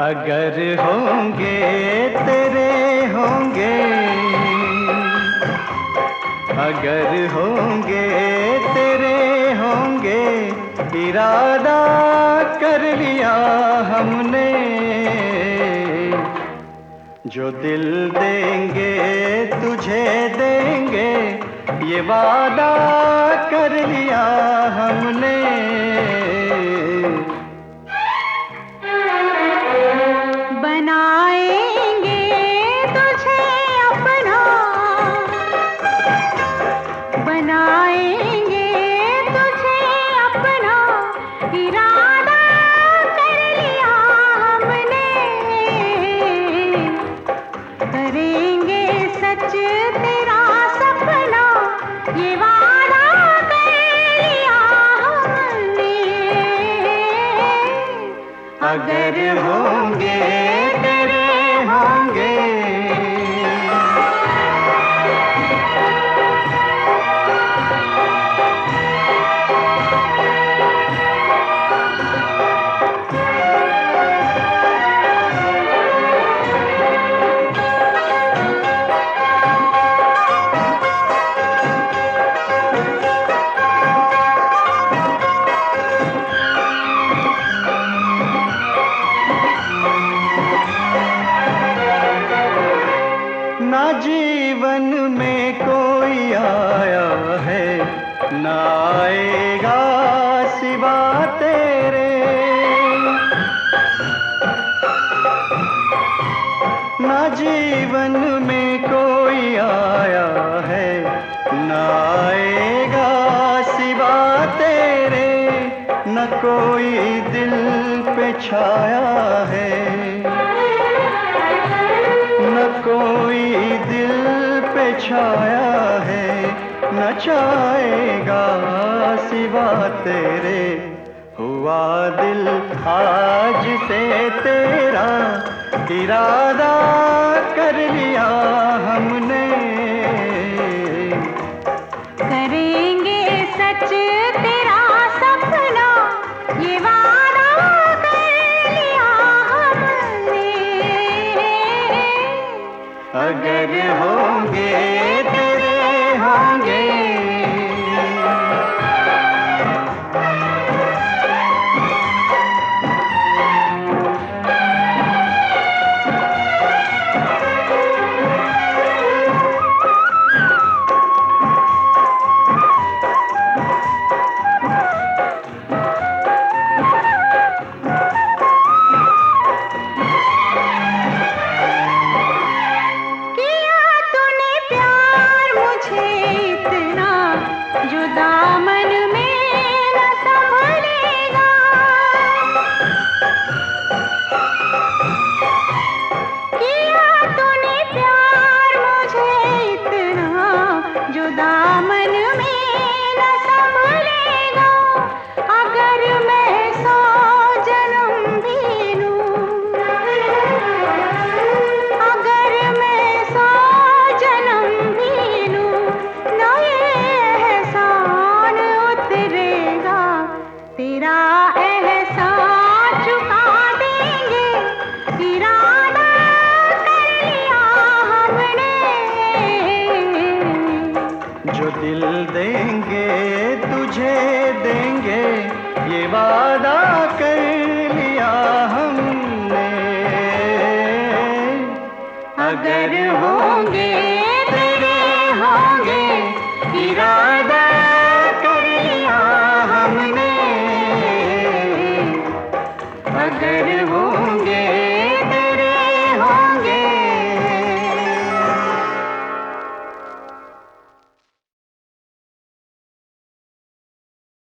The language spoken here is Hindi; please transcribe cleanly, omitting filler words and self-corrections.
अगर होंगे तेरे होंगे, अगर होंगे तेरे होंगे, इरादा कर लिया हमने। जो दिल देंगे तुझे देंगे, ये वादा कर लिया हमने। बनाएंगे तुझे अपना, बनाएंगे तुझे अपना, इरादा कर लिया हमने। करेंगे सच तेरा सपना, ये वादा कर लिया हमने। अगर होंगे तेरे होंगे। ना जीवन में कोई आया है, ना आएगा सिवा तेरे। ना जीवन में कोई आया है, ना आएगा सिवा तेरे। न कोई दिल पे छाया है, न कोई दिल पे छाया है, न छाएगा सिवा तेरे। हुआ दिल आज से तेरा, इरादा कर लिया हमने। करेंगे सच तेरा सपना, ये वादा कर लिया हमने। अगर होंगे तेरे होंगे। दामन में न संभलेगा, किया तूने प्यार मुझे इतना, जो दामन में न संभलेगा। अगर मैं 100 जन्म भी लूं, अगर मैं 100 जन्म भी लूं, न तेरा एहसान चुका देंगे। इरादा कर लिया हमने। जो दिल देंगे तुझे देंगे, ये वादा कर लिया हमने। अगर होंगे तेरे होंगे, इरादा कर लिया हमने। अगर होंगे